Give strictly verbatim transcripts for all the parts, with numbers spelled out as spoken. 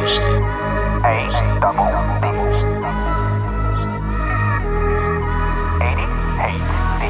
H H double D eighty H D.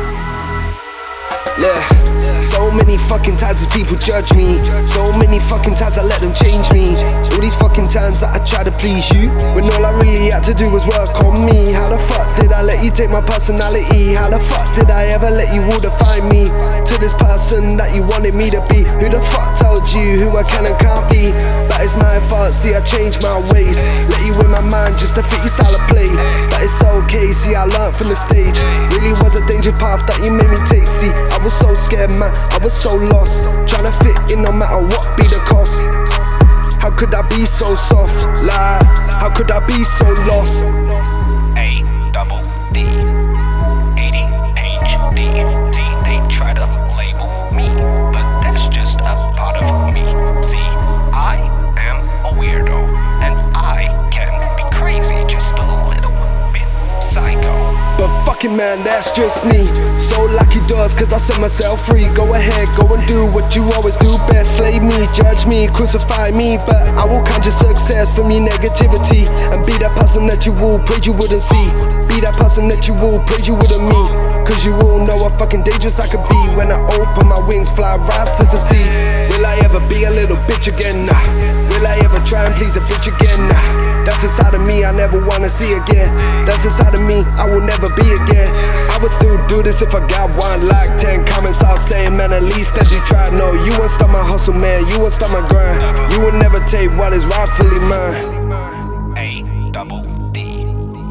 Yeah. So many fucking times that people judge me. So many fucking times I let them change me. All these fucking times that I try to please you, when all I really had to do was work on me. How the fuck did I let you take my personality? How the fuck did I ever let you all define me to this person that you wanted me to be? Who the fuck told you who I can and can't be? That is my fault, see I changed my ways. Let you in my mind just to fit your style of play. But it's okay, see I learned from the stage. Really was a dangerous path that you made me take. See, I was so scared, man, I was so lost, trying to fit in no matter what be the cost. How could I be so soft? Like, how could I be so lost? A double D eighty H D. See, they try to label me, but that's just a part of me. See, I am a weirdo, and I can be crazy, just a little bit psycho. But fucking man, that's just me. So lucky does, cause I set myself free. Go ahead, go and do what you always do best. Slave me, judge me, crucify me, but I will count your success for me negativity, and be that person that you will praise you wouldn't see. Be that person that you will praise you wouldn't meet. Cause you all know how fucking dangerous I could be. When I open my wings, fly right to the sea. Will I ever be a little bitch again? Nah. Will I ever try and please a bitch again? Nah. That's inside of me, I never wanna see again. That's inside of me, I will never be again. I would still do this if I got one like ten comments out saying, man, at least that you tried. No, you won't stop my hustle, man, you won't stop my grind. You will never take what is rightfully mine. A double D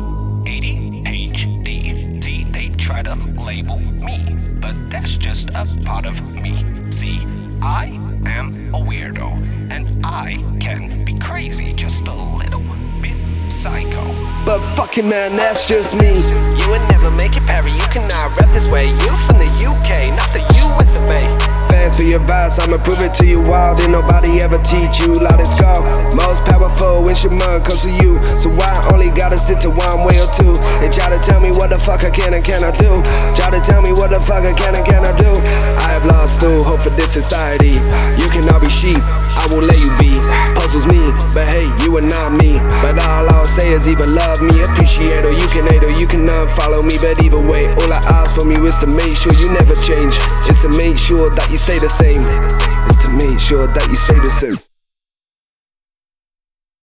eighty H D. See, they try to label me, but that's just a part of me. See, I am a weirdo, and I can be crazy, just a little bit psycho. But fucking man, that's just me. You would never make it, Perry, you cannot rap this way. You from the U K, not the U S of A. Fans for your advice, I'ma prove it to you wild. Didn't nobody ever teach you loud and skull. Most powerful instrument comes to you, so why only gotta stick to one way or two? They try to tell me what the fuck I can and cannot do. Try to tell me what the fuck I can and cannot do. I have lost all hope for this society. You cannot be sheep, I will let you be. Puzzles me, but hey, you are not me. But all I'll say is either love me, appreciate, or you can hate, or you can unfollow me. But either way, all I ask from you is to make sure you never change. It's to make sure that you stay the same. It's to make sure that you stay the same.